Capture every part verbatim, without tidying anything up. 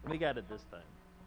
We got it this time.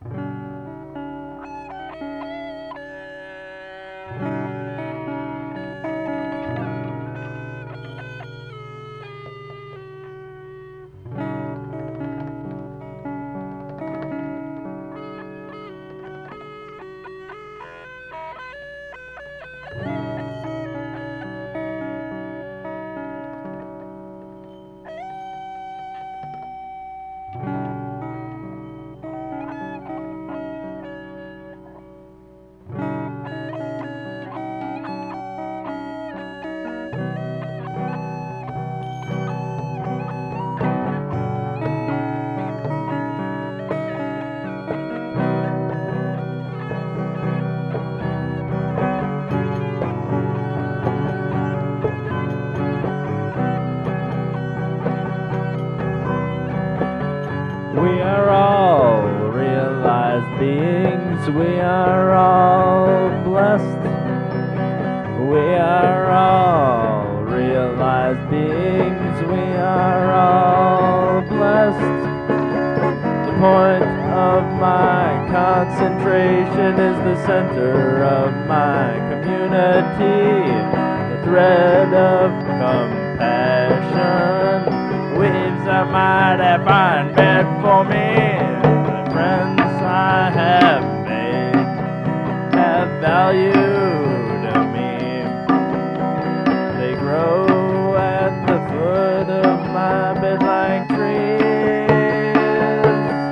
We are all realized beings, we are all blessed. We are all realized beings, we are all blessed. The point of my concentration is the center of my community. The thread of compassion weaves a mighty fine bed for me. The friends I have made have value to me. They grow at the foot of my bed like trees.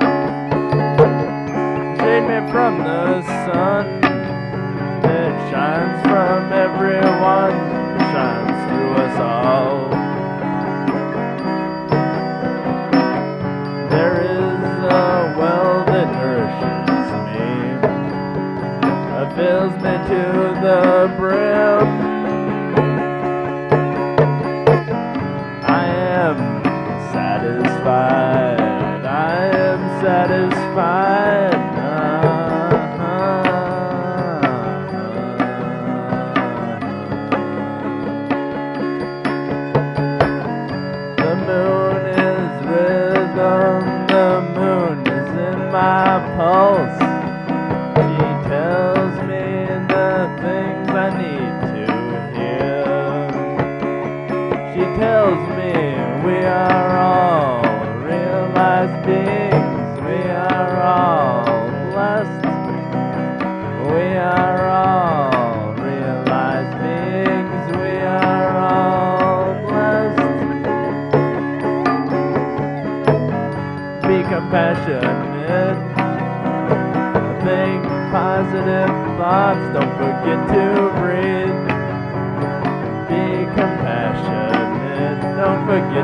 Shade me from the sun that shines from everyone, shines through us all. There is a well that nourishes me, that fills me to the brim. I am satisfied, I am satisfied. The moon is rhythm, the moon is in my pulse. She tells me the things I need to hear. She tells me we are all realized beings, we are all blessed. We are all realized beings, we are all blessed. Be compassionate, think positive thoughts, don't forget to breathe. Be compassionate, don't forget